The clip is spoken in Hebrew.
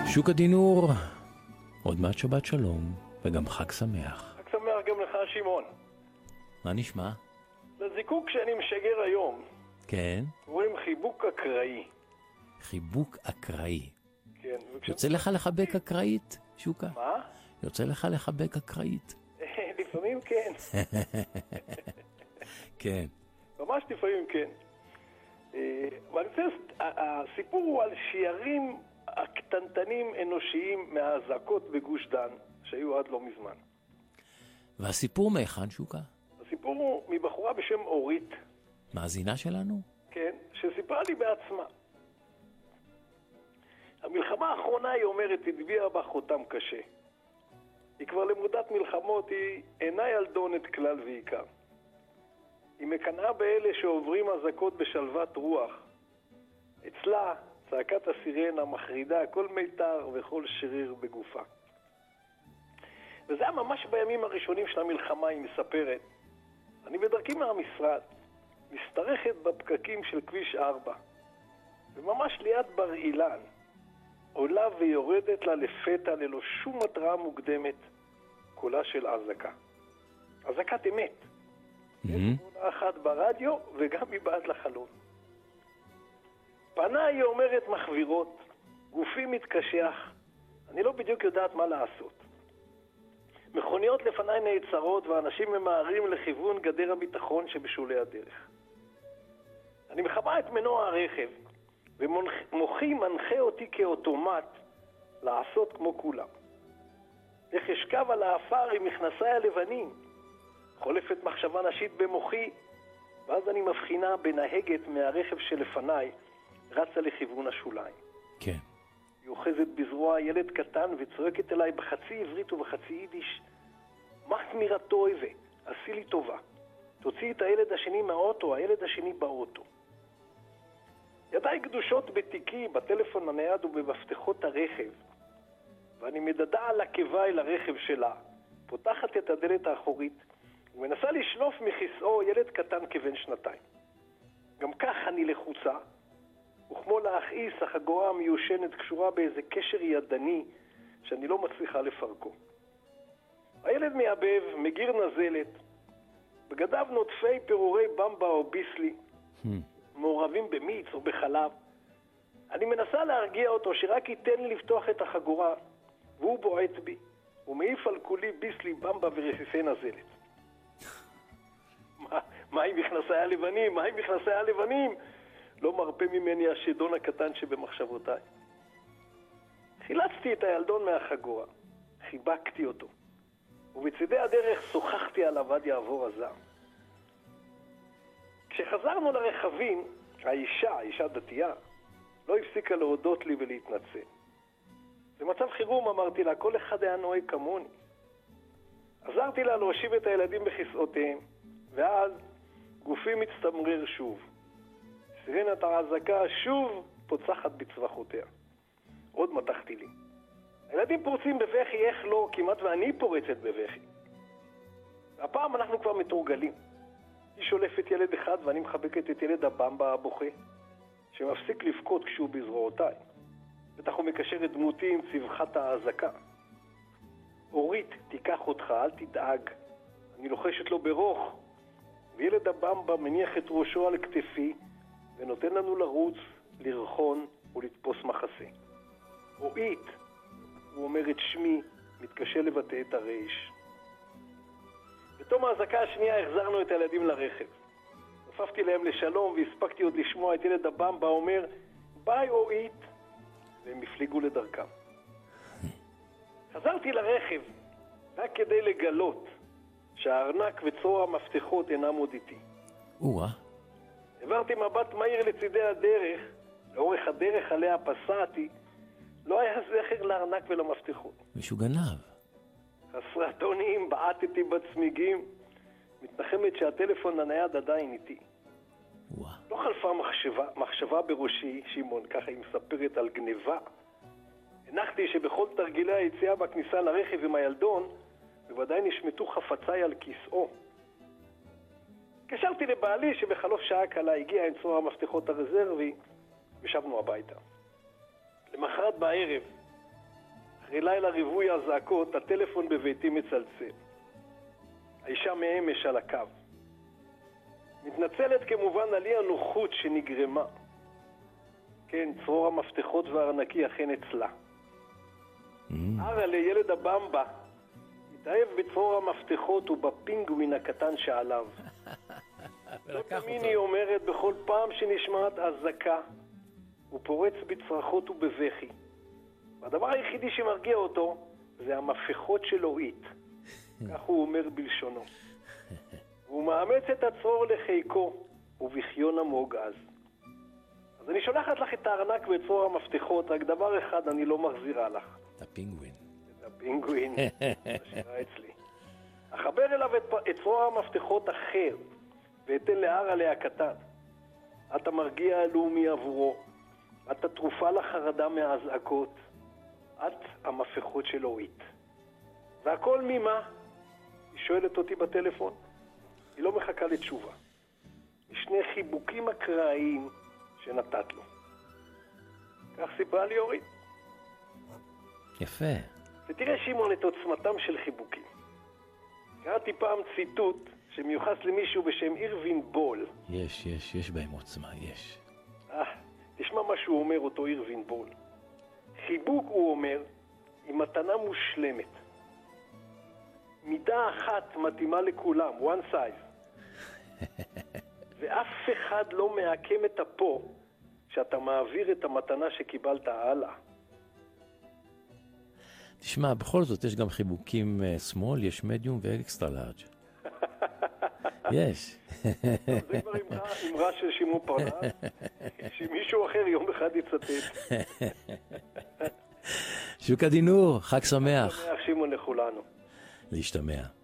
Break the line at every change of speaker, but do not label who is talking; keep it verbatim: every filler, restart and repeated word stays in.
שוק הדינור, עוד מעט שבת שלום, וגם חג שמח.
חג שמח גם לך, שמעון.
מה נשמע?
לזיקוק שאני משגר היום,
כן?
קוראים חיבוק אקראי.
חיבוק אקראי.
כן.
יוצא לך לחבק אקראית, שוקה?
מה?
יוצא לך לחבק אקראית?
לפעמים כן.
כן.
ממש לפעמים כן. אבל הסיפור הוא על שיירים הקטנטנים אנושיים מהאזעקות בגוש דן, שהיו עד לא מזמן.
והסיפור מהיכן, שוקה?
הסיפור הוא מבחורה בשם אורית.
מאזינה שלנו?
כן, שסיפרה לי בעצמה. המלחמה האחרונה, היא אומרת, הדביעה בה חותם קשה. היא כבר למודת מלחמות, היא אינה ילדונת כלל ועיקר. היא מקנאה באלה שעוברים אזעקות בשלוות רוח. אצלה צעקת הסירנה מחרידה כל מיתר וכל שריר בגופה. וזה היה ממש בימים הראשונים של המלחמה, היא מספרת. אני בדרכי מהמשרד, מסתרכת בפקקים של כביש ארבע, וממש ליד בר אילן, עולה ויורדת לה לפתע ללא שום התראה מוקדמת, קולה של אזעקה. אזעקת אמת. יש תמונה אחת ברדיו וגם מבעד לחלון. פנה, היא אומרת, מחבירות, גופי מתקשח, אני לא בדיוק יודעת מה לעשות. מכוניות לפניי נעצרות ואנשים ממהרים לכיוון גדר הביטחון שבשולי הדרך. אני מחבה את מנוע הרכב ומוחי מנחה אותי כאוטומט לעשות כמו כולם. איך אשכב על האפר עם מכנסיי הלבנים, חולפת מחשבה נשית במוחי, ואז אני מבחינה בנהגת מהרכב שלפניי רצה לכיוון השוליים.
כן.
היא אוחזת בזרוע ילד קטן וצועקת אליי בחצי עברית ובחצי יידיש, מה תמירתו אוהבה? עשי לי טובה. תוציאי את הילד השני מהאוטו, הילד השני באוטו. ידיי קדושות בתיקי, בטלפון הנייד ובמפתחות הרכב, ואני מדדה על עקבה אל הרכב שלה, פותחת את הדלת האחורית, ומנסה לשלוף מכיסאו ילד קטן כבן שנתיים. גם כך אני לחוצה, וכמו להכעיס, החגורה המיושנת קשורה באיזה קשר ידני שאני לא מצליחה לפרקו. הילד מעבב, מגיר נזלת, בגדיו נוטפי פירורי במבה או ביסלי, hmm. מעורבים במיץ או בחלב. אני מנסה להרגיע אותו שרק ייתן לי לפתוח את החגורה, והוא בועט בי. הוא מעיף על כולי ביסלי, במבה ורסיסי נזלת. מה, מה עם מכנסי הלבנים? מה עם מכנסי הלבנים? לא מרפא ממני השדון הקטן שבמחשבותיי. חילצתי את הילדון מהחגורה, חיבקתי אותו, ובצדי הדרך שוחחתי על עבד יעבור הזעם. כשחזרנו לרכבים, האישה, האישה דתייה, לא הפסיקה להודות לי ולהתנצל. במצב חירום אמרתי לה, כל אחד היה נוהג כמוני. עזרתי לה להושיב את הילדים בכיסאותיהם, ואז גופי מצטמרר שוב. סירנת האזעקה שוב פוצחת בצווחותיה. עוד מתחתי לי. הילדים פורצים בבכי, איך לא, כמעט ואני פורצת בבכי. הפעם אנחנו כבר מתורגלים. היא שולפת ילד אחד ואני מחבקת את ילד הבמבה הבוכה, שמפסיק לבכות כשהוא בזרועותיי. בטח הוא מקשר את דמותי עם צווחת האזעקה. אורית, תיקח אותך, אל תדאג. אני לוחשת לו ברוך, וילד הבמבה מניח את ראשו על כתפי, ונותן לנו לרוץ, לרחון ולתפוס מחסה. אורית, הוא אומר את שמי, מתקשה לבטא את הרעש. בתום ההזעקה השנייה החזרנו את הילדים לרכב. נפפתי להם לשלום והספקתי עוד לשמוע את ילד הבמבה אומר, ביי אורית, והם הפליגו לדרכם. חזרתי לרכב רק כדי לגלות שהארנק וצרור המפתחות אינם עוד איתי.
וואה.
העברתי מבט מהיר לצידי הדרך, לאורך הדרך עליה פסעתי, לא היה זכר לארנק ולמפתחות.
מישהו גנב.
חסרת אונים, בעטתי בצמיגים, מתנחמת שהטלפון הנייד עדיין איתי.
וואה.
לא חלפה מחשבה, מחשבה בראשי, שמעון, ככה היא מספרת על גניבה. הנחתי שבכל תרגילי היציאה בכניסה לרכב עם הילדון, בוודאי נשמטו חפציי על כיסאו. קשרתי לבעלי שבחלוף שעה קלה הגיע עם צרור המפתחות הרזרבי, ושבנו הביתה. למחרת בערב אחרי לילה ריבוי הזעקות, הטלפון בביתי מצלצל. האישה מאמש על הקו. מתנצלת כמובן על אי הנוחות שנגרמה. כן, צרור המפתחות והארנקי אכן אצלה. ארה לילד הבמבה התאהב בצרור המפתחות ובפינגווין הקטן שעליו. מיני אומרת בכל פעם שנשמעת אזעקה הוא פורץ בצרחות ובבכי. והדבר היחידי שמרגיע אותו זה המפתחות של אורית. כך הוא אומר בלשונו. הוא מאמץ את הצרור לחיקו ובחיון עמוג אז. אז אני שולחת לך את הארנק ואת צרור המפתחות, רק דבר אחד אני לא מחזירה לך.
את הפינגווין.
את הפינגווין, השארה אצלי. אחבר אליו את, את צרור המפתחות אחר, ואתן לארלה הקטן. את המרגיע הלאומי עבורו. את התרופה לחרדה מהאזעקות. את המפתחות של אורית. והכל ממה? היא שואלת אותי בטלפון. היא לא מחכה לתשובה. משני חיבוקים אקראיים שנתת לו. כך סיפרה לי אורית.
יפה.
ותראה שמעון את עוצמתם של חיבוקים. קראתי פעם ציטוט שמיוחס למישהו בשם אירווין בול.
יש, יש, יש בהם עוצמה, יש.
אה, תשמע מה שהוא אומר אותו אירווין בול. חיבוק, הוא אומר, היא מתנה מושלמת. מידה אחת מתאימה לכולם, one size. ואף אחד לא מעקם את הפה שאתה מעביר את המתנה שקיבלת הלאה.
תשמע, בכל זאת יש גם חיבוקים שמאל, יש מדיום ואקסטרה לארג'. יש.
זה כבר אמרה של שמעון פרנס, שמישהו אחר יום אחד יצטט.
שוק הדינור, חג שמח.
חג שמח שמעון לכולנו.
להשתמע.